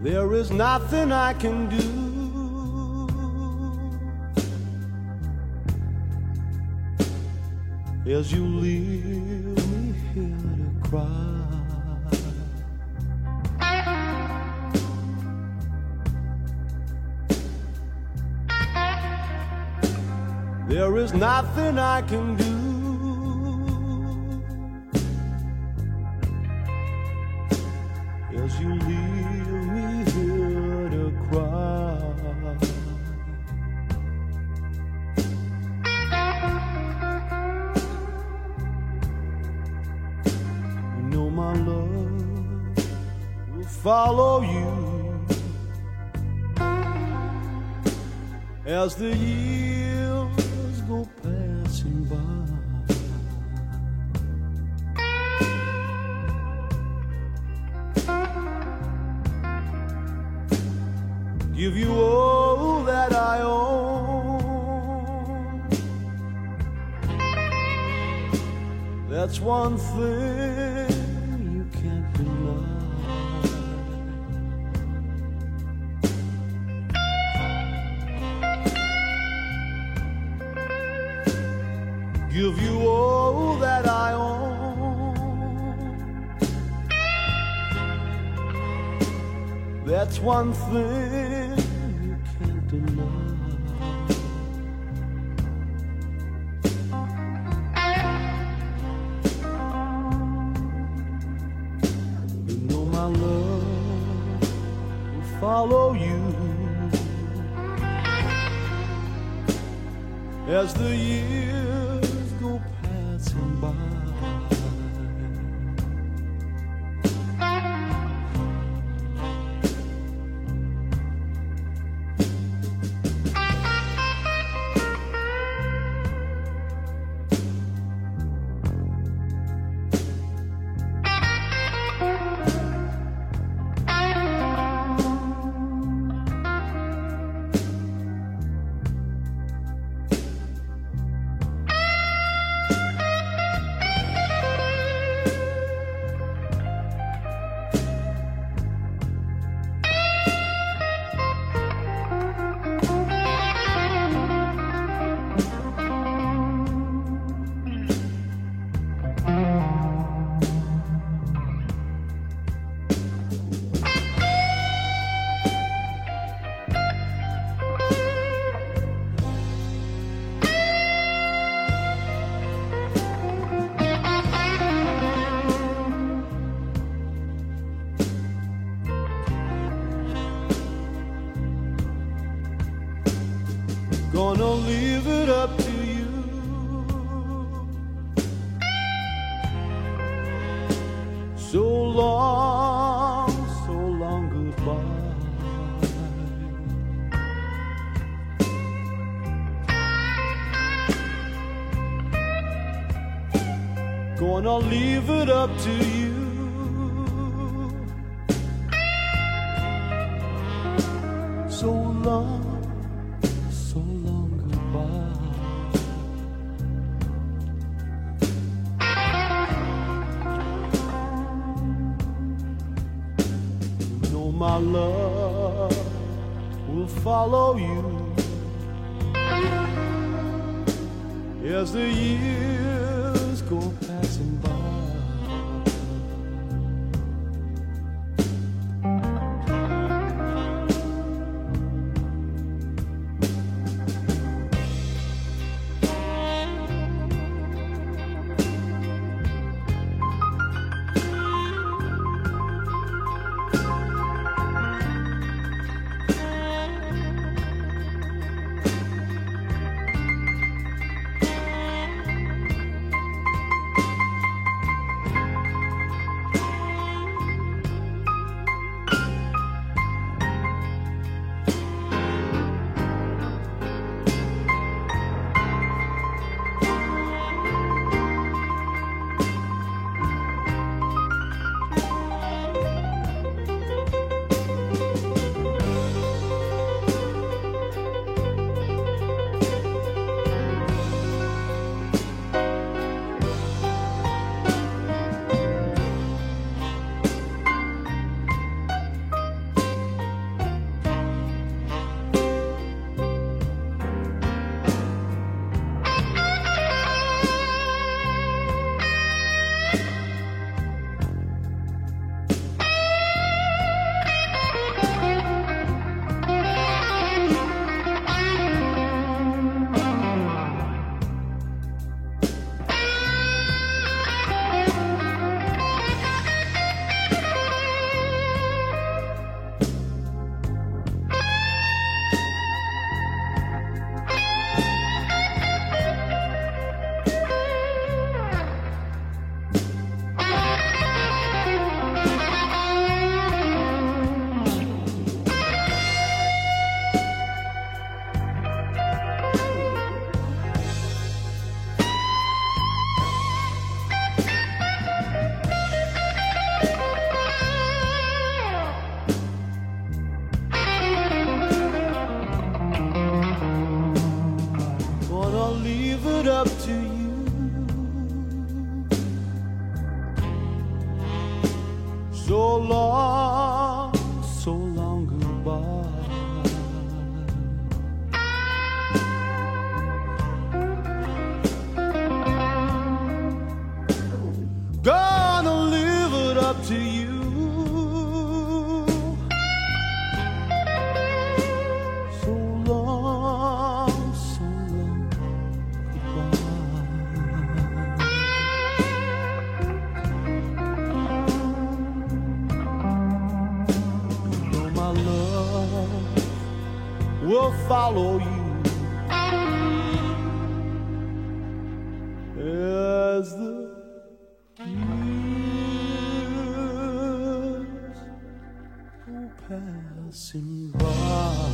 There is nothing I can do. As you leave me here to cry, there is nothing I can do. As you leave me here to cry, my love will follow you as the years go passing by. Give you all that I own. That's one thing give you all that I own. That's one thing you can't deny. You know my love will follow you as the years go passing by. Gonna leave it up to you. So long goodbye. Gonna leave it up to you. So long goodbye. You know my love will follow you as the years go passing by. up to you. So long, goodbye. You know my love will follow you as the years go passing by.